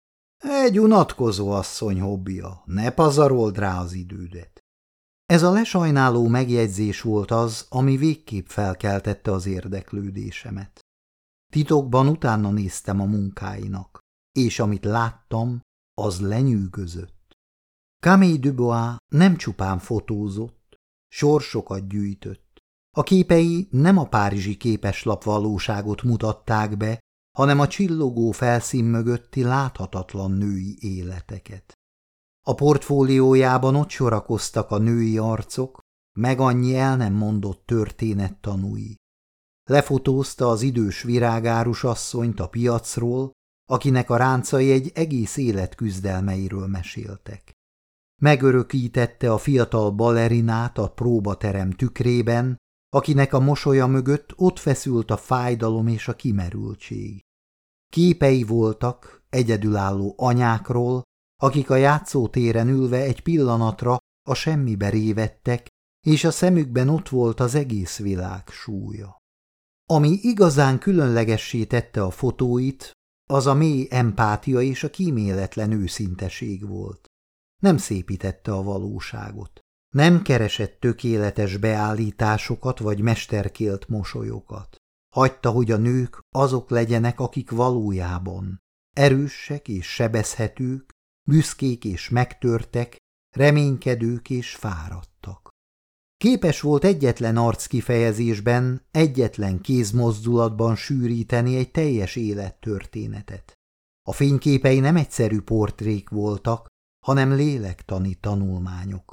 Egy unatkozó asszony hobbija, ne pazarold rá az idődet. Ez a lesajnáló megjegyzés volt az, ami végképp felkeltette az érdeklődésemet. Titokban utána néztem a munkáinak, és amit láttam, az lenyűgözött. Camille Dubois nem csupán fotózott, sorsokat gyűjtött. A képei nem a párizsi képeslap valóságot mutatták be, hanem a csillogó felszín mögötti láthatatlan női életeket. A portfóliójában ott sorakoztak a női arcok, meg annyi el nem mondott történet tanúi. Lefotózta az idős virágárus asszonyt a piacról, akinek a ráncai egy egész élet küzdelmeiről meséltek. Megörökítette a fiatal balerinát a próbaterem tükrében, akinek a mosolya mögött ott feszült a fájdalom és a kimerültség. Képei voltak egyedülálló anyákról, akik a játszótéren ülve egy pillanatra a semmibe révettek, és a szemükben ott volt az egész világ súlya. Ami igazán különlegessé tette a fotóit, az a mély empátia és a kíméletlen őszinteség volt. Nem szépítette a valóságot. Nem keresett tökéletes beállításokat vagy mesterkélt mosolyokat. Hagyta, hogy a nők azok legyenek, akik valójában erősek és sebezhetők, büszkék és megtörtek, reménykedők és fáradtak. Képes volt egyetlen arckifejezésben, egyetlen kézmozdulatban sűríteni egy teljes élettörténetet. A fényképei nem egyszerű portrék voltak, hanem lélektani tanulmányok.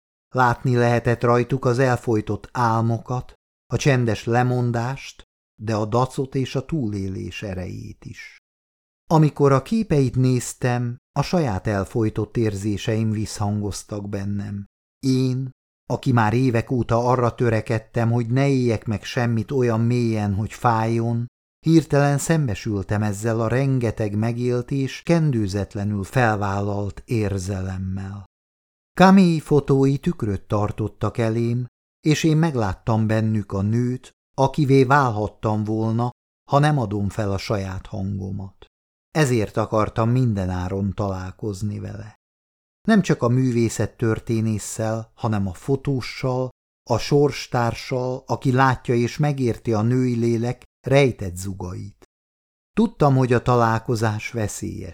Látni lehetett rajtuk az elfojtott álmokat, a csendes lemondást, de a dacot és a túlélés erejét is. Amikor a képeit néztem, a saját elfojtott érzéseim visszhangoztak bennem. Én, aki már évek óta arra törekedtem, hogy ne éljek meg semmit olyan mélyen, hogy fájjon, hirtelen szembesültem ezzel a rengeteg megélt és kendőzetlenül felvállalt érzelemmel. Camille fotói tükröt tartottak elém, és én megláttam bennük a nőt, akivé válhattam volna, ha nem adom fel a saját hangomat. Ezért akartam mindenáron találkozni vele. Nem csak a művészettörténésszel, hanem a fotóssal, a sorstársal, aki látja és megérti a női lélek rejtett zugait. Tudtam, hogy a találkozás veszélyes.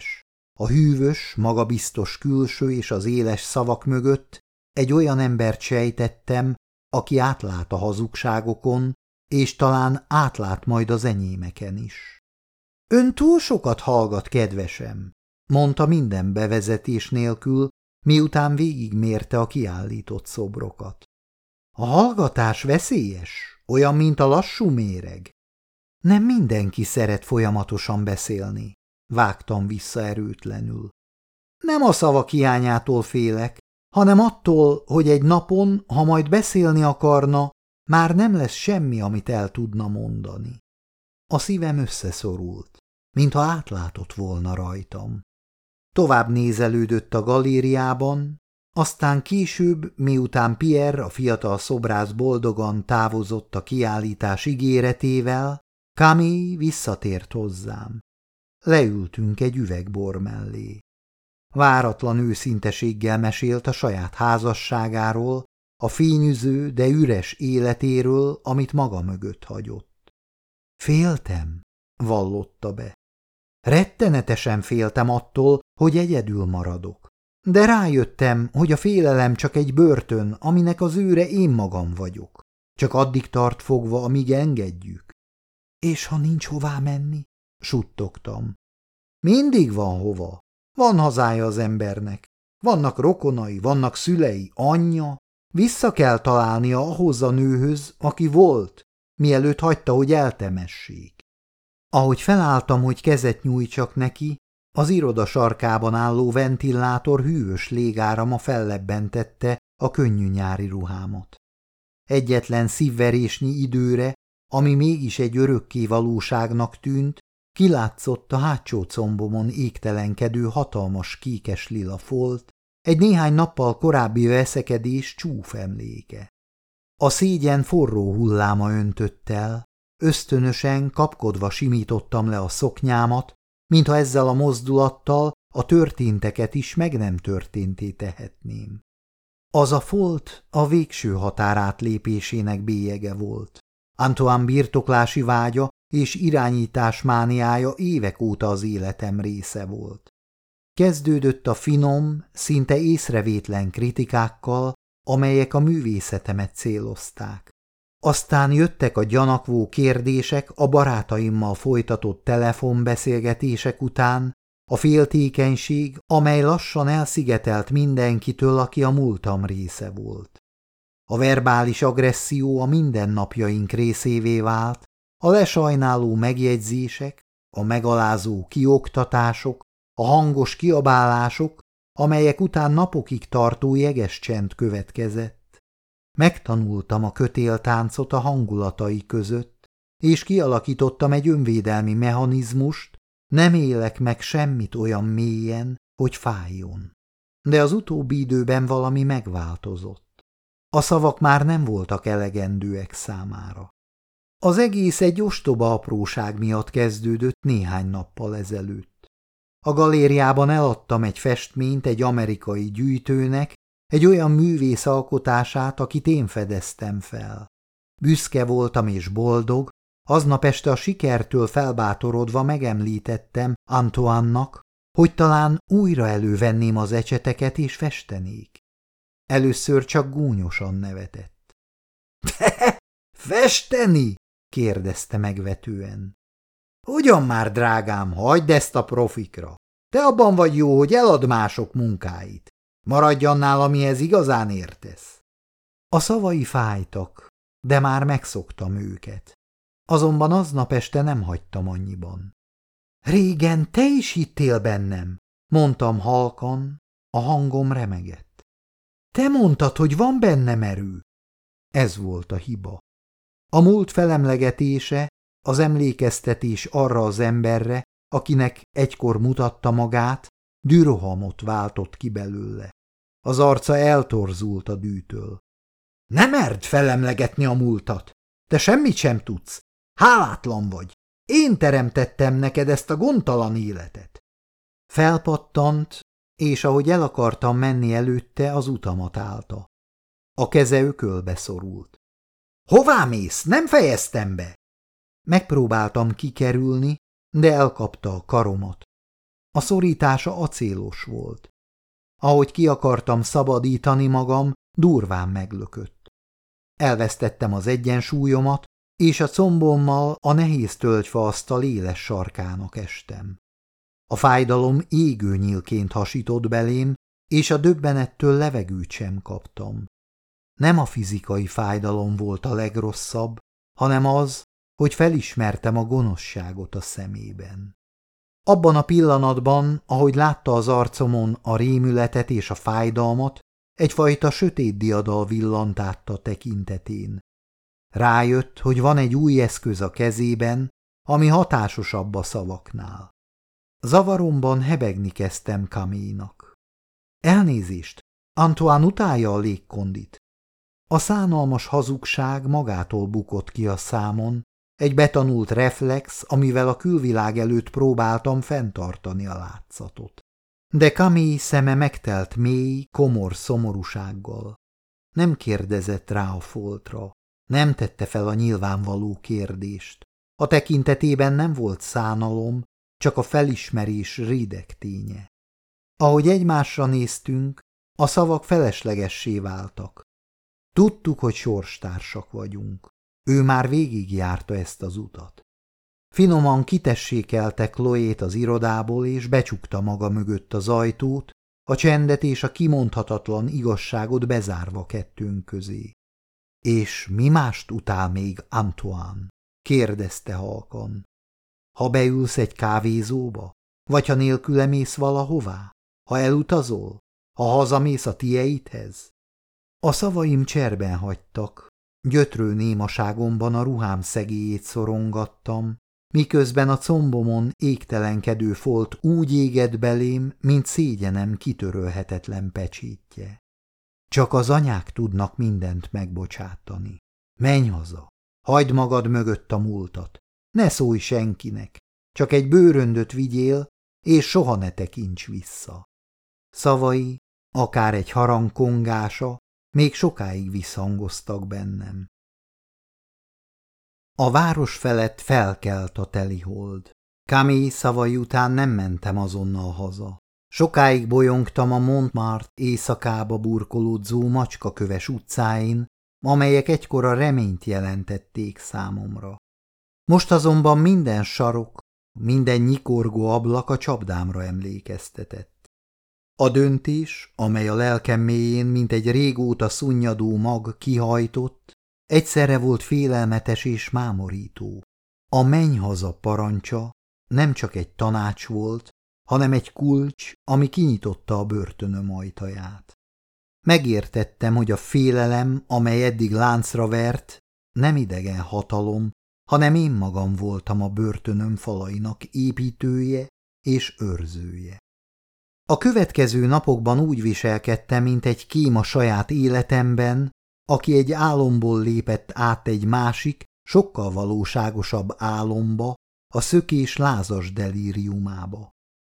A hűvös, magabiztos külső és az éles szavak mögött egy olyan embert sejtettem, aki átlát a hazugságokon, és talán átlát majd az enyémeken is. Ön túl sokat hallgat, kedvesem, mondta minden bevezetés nélkül, miután végigmérte a kiállított szobrokat. A hallgatás veszélyes, olyan, mint a lassú méreg. Nem mindenki szeret folyamatosan beszélni, vágtam vissza erőtlenül. Nem a szavak hiányától félek, hanem attól, hogy egy napon, ha majd beszélni akarna, már nem lesz semmi, amit el tudna mondani. A szívem összeszorult, mintha átlátott volna rajtam. Tovább nézelődött a galériában, aztán később, miután Pierre, a fiatal szobrász boldogan távozott a kiállítás ígéretével, Camille visszatért hozzám. Leültünk egy üvegbor mellé. Váratlan őszinteséggel mesélt a saját házasságáról, a fényűző, de üres életéről, amit maga mögött hagyott. Féltem, vallotta be. Rettenetesen féltem attól, hogy egyedül maradok. De rájöttem, hogy a félelem csak egy börtön, aminek az őre én magam vagyok. Csak addig tart fogva, amíg engedjük. És ha nincs hová menni? Suttogtam. Mindig van hova. Van hazája az embernek. Vannak rokonai, vannak szülei, anyja. Vissza kell találnia ahhoz a nőhöz, aki volt, mielőtt hagyta, hogy eltemessék. Ahogy felálltam, hogy kezet nyújtsak neki, az iroda sarkában álló ventilátor hűvös légárama fellebbentette a könnyű nyári ruhámat. Egyetlen szívverésnyi időre, ami mégis egy örökké valóságnak tűnt, kilátszott a hátsó combomon égtelenkedő hatalmas kékes lila folt, egy néhány nappal korábbi veszekedés csúf emléke. A szégyen forró hulláma öntött el, ösztönösen, kapkodva simítottam le a szoknyámat, mintha ezzel a mozdulattal a történteket is meg nem történté tehetném. Az a folt a végső határátlépésének bélyege volt. Antoine birtoklási vágya és irányítás mániája évek óta az életem része volt. Kezdődött a finom, szinte észrevétlen kritikákkal, amelyek a művészetemet célozták. Aztán jöttek a gyanakvó kérdések a barátaimmal folytatott telefonbeszélgetések után, a féltékenység, amely lassan elszigetelt mindenkitől, aki a múltam része volt. A verbális agresszió a mindennapjaink részévé vált, a lesajnáló megjegyzések, a megalázó kioktatások, a hangos kiabálások, amelyek után napokig tartó jeges csend következett. Megtanultam a kötéltáncot a hangulatai között, és kialakítottam egy önvédelmi mechanizmust, nem élek meg semmit olyan mélyen, hogy fájjon. De az utóbbi időben valami megváltozott. A szavak már nem voltak elegendőek számára. Az egész egy ostoba apróság miatt kezdődött néhány nappal ezelőtt. A galériában eladtam egy festményt egy amerikai gyűjtőnek, egy olyan művész alkotását, akit én fedeztem fel. Büszke voltam és boldog, aznap este a sikertől felbátorodva megemlítettem Antoine-nak, hogy talán újra elővenném az ecseteket és festenék. Először csak gúnyosan nevetett. – Te, festeni? – kérdezte megvetően. – Ugyan már, drágám, hagyd ezt a profikra. Te abban vagy jó, hogy elad mások munkáit. Maradj annál, amihez igazán értesz. A szavai fájtak, de már megszoktam őket. Azonban aznap este nem hagytam annyiban. Régen te is hittél bennem, mondtam halkan, a hangom remegett. Te mondtad, hogy van bennem erő. Ez volt a hiba. A múlt felemlegetése, az emlékeztetés arra az emberre, akinek egykor mutatta magát, dürohamot váltott ki belőle. Az arca eltorzult a dűtől. Ne merd felemlegetni a múltat! Te semmit sem tudsz! Hálátlan vagy! Én teremtettem neked ezt a gondtalan életet! Felpattant, és ahogy el akartam menni előtte, az utamat állta. A keze ökölbe szorult. Hová mész? Nem fejeztem be! Megpróbáltam kikerülni, de elkapta a karomat. A szorítása acélos volt. Ahogy ki akartam szabadítani magam, durván meglökött. Elvesztettem az egyensúlyomat, és a combommal a nehéz tölgyfaasztal éles sarkának estem. A fájdalom égő nyílként hasított belém, és a döbbenettől levegőt sem kaptam. Nem a fizikai fájdalom volt a legrosszabb, hanem az, hogy felismertem a gonoszságot a szemében. Abban a pillanatban, ahogy látta az arcomon a rémületet és a fájdalmat, egyfajta sötét diadal villant át a tekintetén. Rájött, hogy van egy új eszköz a kezében, ami hatásosabb a szavaknál. Zavaromban hebegni kezdtem Camille-nak. Elnézést, Antoine utálja a légkondit. A szánalmas hazugság magától bukott ki a számon, egy betanult reflex, amivel a külvilág előtt próbáltam fenntartani a látszatot. De Camille szeme megtelt mély, komor szomorúsággal. Nem kérdezett rá a foltra, nem tette fel a nyilvánvaló kérdést. A tekintetében nem volt szánalom, csak a felismerés rideg ténye. Ahogy egymásra néztünk, a szavak feleslegessé váltak. Tudtuk, hogy sorstársak vagyunk. Ő már végigjárta ezt az utat. Finoman kitessékelte Chloét az irodából, és becsukta maga mögött az ajtót, a csendet és a kimondhatatlan igazságot bezárva kettőnk közé. És mi mást utál még Antoine? Kérdezte halkan. Ha beülsz egy kávézóba, vagy ha nélküle mész valahová? Ha elutazol? Ha hazamész a tieidhez? A szavaim cserben hagytak, gyötrő némaságomban a ruhám szegélyét szorongattam, miközben a combomon égtelenkedő folt úgy égett belém, mint szégyenem kitörölhetetlen pecsétje. Csak az anyák tudnak mindent megbocsátani. Menj haza, hagyd magad mögött a múltat, ne szólj senkinek, csak egy bőröndöt vigyél, és soha ne tekints vissza. Szavai, akár egy harang kongása, még sokáig visszhangoztak bennem. A város felett felkelt a telihold. Camille szavai után nem mentem azonnal haza. Sokáig bolyongtam a Montmartre éjszakába burkolódzó macskaköves utcáin, amelyek egykor a reményt jelentették számomra. Most azonban minden sarok, minden nyikorgó ablak a csapdámra emlékeztetett. A döntés, amely a lelkem mélyén, mint egy régóta szunnyadó mag kihajtott, egyszerre volt félelmetes és mámorító. A menj haza parancsa nem csak egy tanács volt, hanem egy kulcs, ami kinyitotta a börtönöm ajtaját. Megértettem, hogy a félelem, amely eddig láncra vert, nem idegen hatalom, hanem én magam voltam a börtönöm falainak építője és őrzője. A következő napokban úgy viselkedtem, mint egy kém a saját életemben, aki egy álomból lépett át egy másik, sokkal valóságosabb álomba, a szökés lázas delíriumába.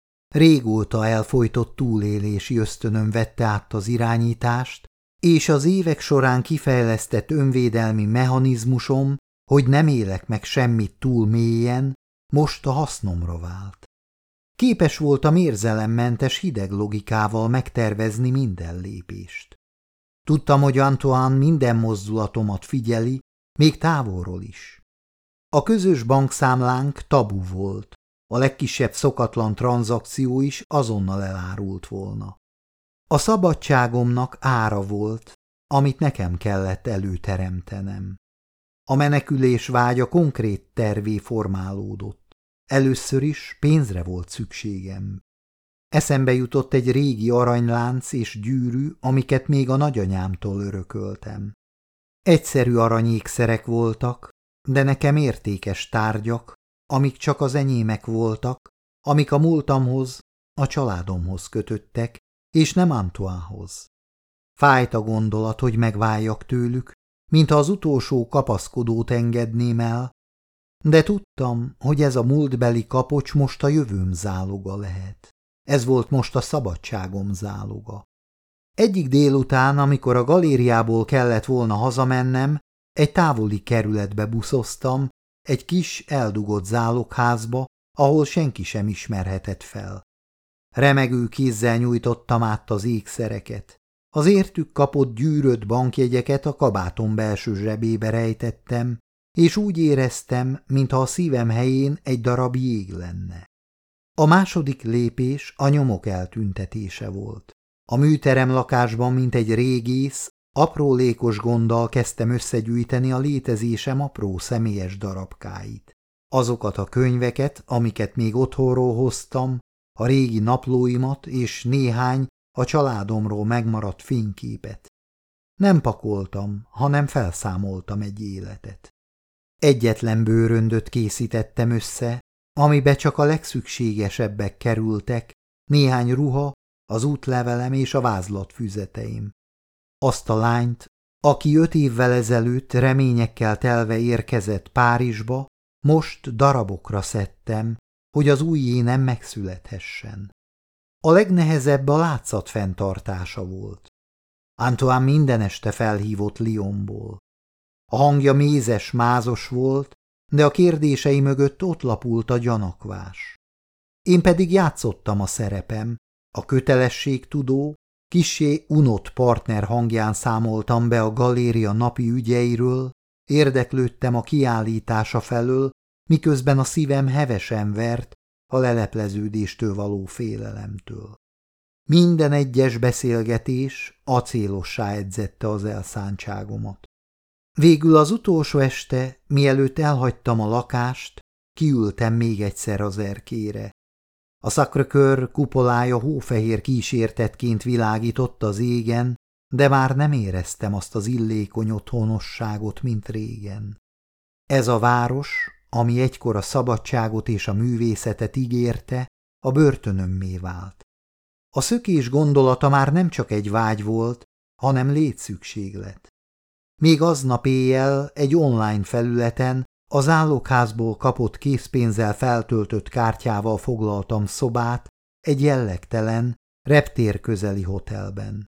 Régóta elfojtott túlélési ösztönöm vette át az irányítást, és az évek során kifejlesztett önvédelmi mechanizmusom, hogy nem élek meg semmit túl mélyen, most a hasznomra vált. Képes voltam érzelemmentes hideg logikával megtervezni minden lépést. Tudtam, hogy Antoine minden mozdulatomat figyeli, még távolról is. A közös bankszámlánk tabu volt, a legkisebb szokatlan tranzakció is azonnal elárult volna. A szabadságomnak ára volt, amit nekem kellett előteremtenem. A menekülés vágya konkrét tervé formálódott. Először is pénzre volt szükségem. Eszembe jutott egy régi aranylánc és gyűrű, amiket még a nagyanyámtól örököltem. Egyszerű aranyékszerek voltak, de nekem értékes tárgyak, amik csak az enyémek voltak, amik a múltamhoz, a családomhoz kötöttek, és nem Antoinehoz. Fájt a gondolat, hogy megváljak tőlük, mintha az utolsó kapaszkodót engedném el, de tudtam, hogy ez a múltbeli kapocs most a jövőm záloga lehet. Ez volt most a szabadságom záloga. Egyik délután, amikor a galériából kellett volna hazamennem, egy távoli kerületbe buszoztam, egy kis, eldugott zálogházba, ahol senki sem ismerhetett fel. Remegő kézzel nyújtottam át az ékszereket. Az értük kapott gyűrött bankjegyeket a kabátom belső zsebébe rejtettem, és úgy éreztem, mintha a szívem helyén egy darab jég lenne. A második lépés a nyomok eltüntetése volt. A műterem lakásban, mint egy régész, aprólékos gonddal kezdtem összegyűjteni a létezésem apró személyes darabkáit. Azokat a könyveket, amiket még otthonról hoztam, a régi naplóimat és néhány a családomról megmaradt fényképet. Nem pakoltam, hanem felszámoltam egy életet. Egyetlen bőröndöt készítettem össze, amibe csak a legszükségesebbek kerültek, néhány ruha, az útlevelem és a vázlatfüzeteim. Azt a lányt, aki öt évvel ezelőtt reményekkel telve érkezett Párizsba, most darabokra szedtem, hogy az új énem megszülethessen. A legnehezebb a látszat fenntartása volt. Antoine minden este felhívott Lyonból. A hangja mézes, mázos volt, de a kérdései mögött ott lapult a gyanakvás. Én pedig játszottam a szerepem, a kötelességtudó, kissé unott partner hangján számoltam be a galéria napi ügyeiről, érdeklődtem a kiállítása felől, miközben a szívem hevesen vert a lelepleződéstől való félelemtől. Minden egyes beszélgetés acélossá edzette az elszántságomat. Végül az utolsó este, mielőtt elhagytam a lakást, kiültem még egyszer az erkére. A Sacré-Cœur kupolája hófehér kísértetként világított az égen, de már nem éreztem azt az illékony otthonosságot, mint régen. Ez a város, ami egykor a szabadságot és a művészetet ígérte, a börtönömmé vált. A szökés gondolata már nem csak egy vágy volt, hanem létszükséglet. Még aznap éjjel egy online felületen az állokházból kapott készpénzzel feltöltött kártyával foglaltam szobát egy jellegtelen, reptérközeli hotelben.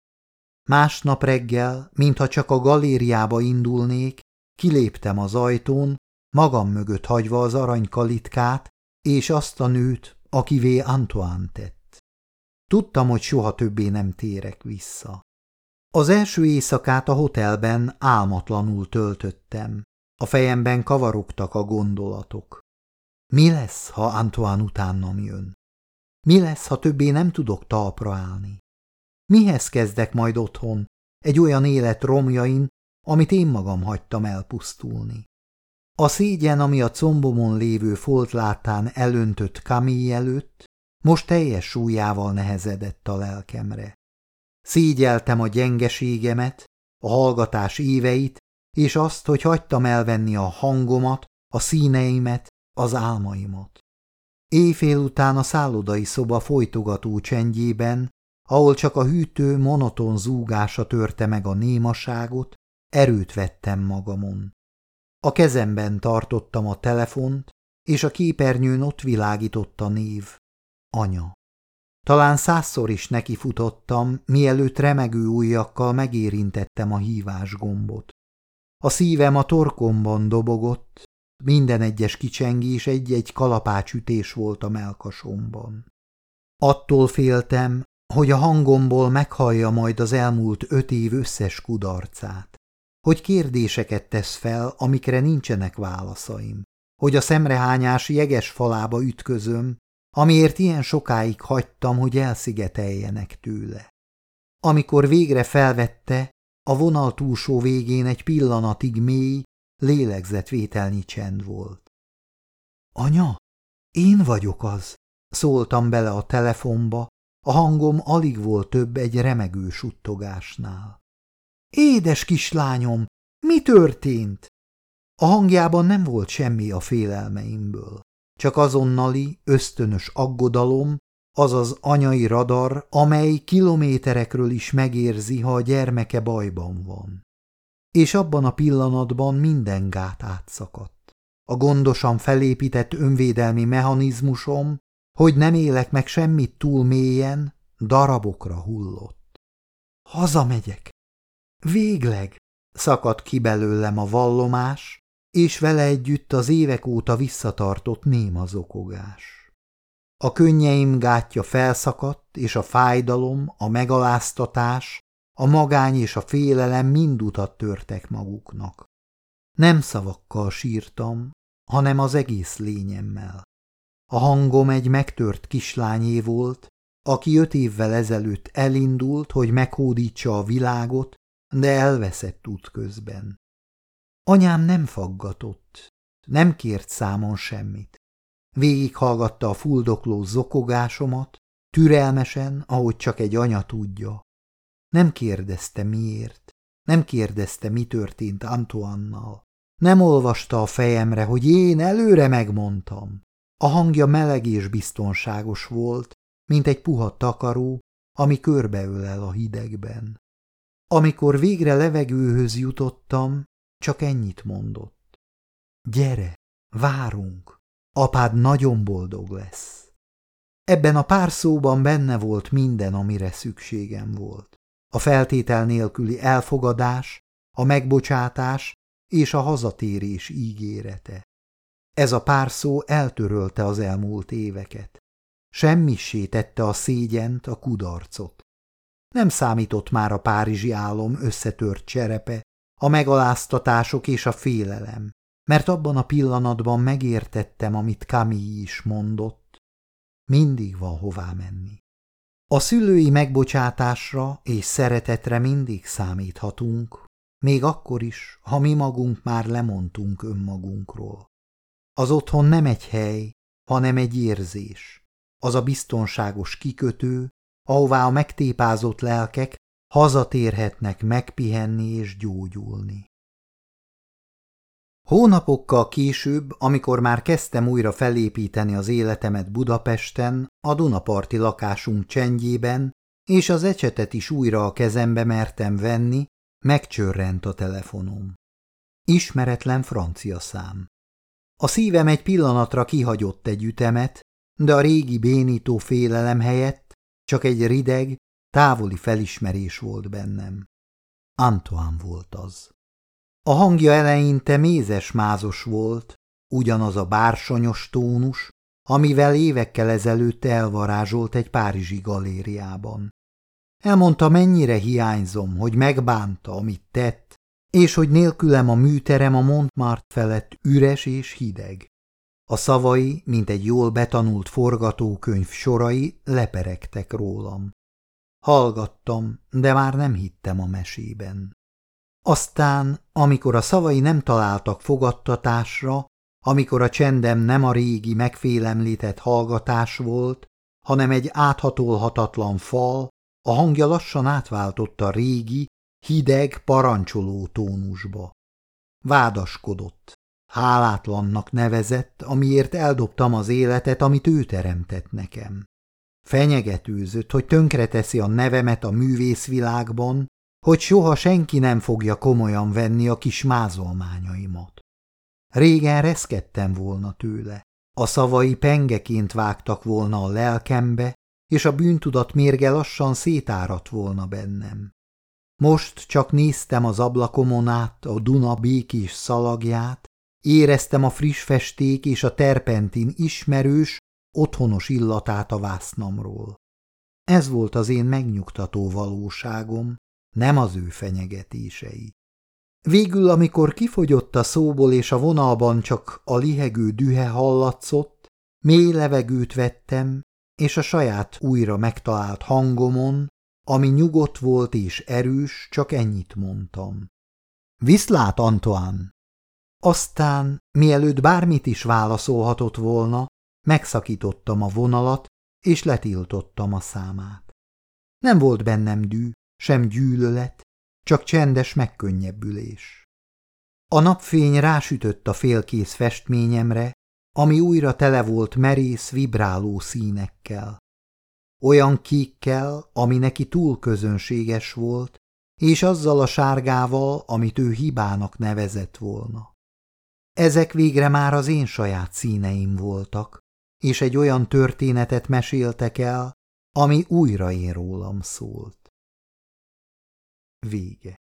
Másnap reggel, mintha csak a galériába indulnék, kiléptem az ajtón, magam mögött hagyva az aranykalitkát és azt a nőt, akivé Antoine tett. Tudtam, hogy soha többé nem térek vissza. Az első éjszakát a hotelben álmatlanul töltöttem. A fejemben kavarogtak a gondolatok. Mi lesz, ha Antoine utánam jön? Mi lesz, ha többé nem tudok talpra állni? Mihez kezdek majd otthon, egy olyan élet romjain, amit én magam hagytam elpusztulni? A szégyen, ami a combomon lévő foltlátán elöntött Camille előtt, most teljes súlyával nehezedett a lelkemre. Szégyeltem a gyengeségemet, a hallgatás éveit, és azt, hogy hagytam elvenni a hangomat, a színeimet, az álmaimat. Éjfél után a szállodai szoba folytogató csendjében, ahol csak a hűtő, monoton zúgása törte meg a némaságot, erőt vettem magamon. A kezemben tartottam a telefont, és a képernyőn ott világított a név. Anya. Talán százszor is nekifutottam, mielőtt remegő ujjakkal megérintettem a hívás gombot. A szívem a torkomban dobogott, minden egyes kicsengés egy-egy kalapácsütés volt a mellkasomban. Attól féltem, hogy a hangomból meghallja majd az elmúlt öt év összes kudarcát, hogy kérdéseket tesz fel, amikre nincsenek válaszaim, hogy a szemrehányás jeges falába ütközöm, amiért ilyen sokáig hagytam, hogy elszigeteljenek tőle. Amikor végre felvette, a vonal túlsó végén egy pillanatig mély, lélegzetvételnyi csend volt. Anya, én vagyok az, szóltam bele a telefonba, a hangom alig volt több egy remegő suttogásnál. Édes kislányom, mi történt? A hangjában nem volt semmi a félelmeimből, csak azonnali, ösztönös aggodalom, azaz anyai radar, amely kilométerekről is megérzi, ha a gyermeke bajban van. És abban a pillanatban minden gát átszakadt. A gondosan felépített önvédelmi mechanizmusom, hogy nem élek meg semmit túl mélyen, darabokra hullott. Hazamegyek. Végleg, szakadt ki belőlem a vallomás, és vele együtt az évek óta visszatartott néma zokogás. A könnyeim gátja felszakadt, és a fájdalom, a megaláztatás, a magány és a félelem mind utat törtek maguknak. Nem szavakkal sírtam, hanem az egész lényemmel. A hangom egy megtört kislányé volt, aki öt évvel ezelőtt elindult, hogy meghódítsa a világot, de elveszett útközben. Anyám nem faggatott, nem kért számon semmit. Végighallgatta a fuldokló zokogásomat, türelmesen, ahogy csak egy anya tudja. Nem kérdezte miért, nem kérdezte, mi történt Antoine-nal. Nem olvasta a fejemre, hogy én előre megmondtam. A hangja meleg és biztonságos volt, mint egy puha takaró, ami körbeölel a hidegben. Amikor végre levegőhöz jutottam, csak ennyit mondott. Gyere, várunk, apád nagyon boldog lesz. Ebben a pár szóban benne volt minden, amire szükségem volt. A feltétel nélküli elfogadás, a megbocsátás és a hazatérés ígérete. Ez a pár szó eltörölte az elmúlt éveket. Semmissé tette a szégyent, a kudarcot. Nem számított már a párizsi álom összetört cserepe, a megaláztatások és a félelem, mert abban a pillanatban megértettem, amit Camille is mondott. Mindig van hová menni. A szülői megbocsátásra és szeretetre mindig számíthatunk, még akkor is, ha mi magunk már lemondtunk önmagunkról. Az otthon nem egy hely, hanem egy érzés. Az a biztonságos kikötő, ahová a megtépázott lelkek hazatérhetnek megpihenni és gyógyulni. Hónapokkal később, amikor már kezdtem újra felépíteni az életemet Budapesten, a Dunaparti lakásunk csendjében, és az ecsetet is újra a kezembe mertem venni, megcsörrent a telefonom. Ismeretlen francia szám. A szívem egy pillanatra kihagyott egy ütemet, de a régi bénító félelem helyett csak egy rideg, távoli felismerés volt bennem. Antoine volt az. A hangja eleinte mézes-mázos volt, ugyanaz a bársonyos tónus, amivel évekkel ezelőtt elvarázsolt egy párizsi galériában. Elmondta, mennyire hiányzom, hogy megbánta, amit tett, és hogy nélkülem a műterem a Montmartre felett üres és hideg. A szavai, mint egy jól betanult forgatókönyv sorai, leperegtek rólam. Hallgattam, de már nem hittem a mesében. Aztán, amikor a szavai nem találtak fogadtatásra, amikor a csendem nem a régi megfélemlített hallgatás volt, hanem egy áthatolhatatlan fal, a hangja lassan átváltotta a régi, hideg, parancsoló tónusba. Vádaskodott, hálátlannak nevezett, amiért eldobtam az életet, amit ő teremtett nekem. Fenyegetőzött, hogy tönkreteszi a nevemet a művészvilágban, hogy soha senki nem fogja komolyan venni a kis mázolmányaimat. Régen reszkedtem volna tőle, a szavai pengeként vágtak volna a lelkembe, és a bűntudat mérge lassan szétáradt volna bennem. Most csak néztem az ablakomon át a Duna békés szalagját, éreztem a friss festék és a terpentin ismerős, otthonos illatát a vásznamról. Ez volt az én megnyugtató valóságom, nem az ő fenyegetései. Végül, amikor kifogyott a szóból és a vonalban csak a lihegő dühe hallatszott, mély levegőt vettem, és a saját újra megtalált hangomon, ami nyugodt volt és erős, csak ennyit mondtam. Viszlát, Antoine! Aztán, mielőtt bármit is válaszolhatott volna, megszakítottam a vonalat, és letiltottam a számát. Nem volt bennem dű, sem gyűlölet, csak csendes megkönnyebbülés. A napfény rásütött a félkész festményemre, ami újra tele volt merész, vibráló színekkel. Olyan kékkel, ami neki túl közönséges volt, és azzal a sárgával, amit ő hibának nevezett volna. Ezek végre már az én saját színeim voltak, és egy olyan történetet meséltek el, ami újra én rólam szólt. Vége.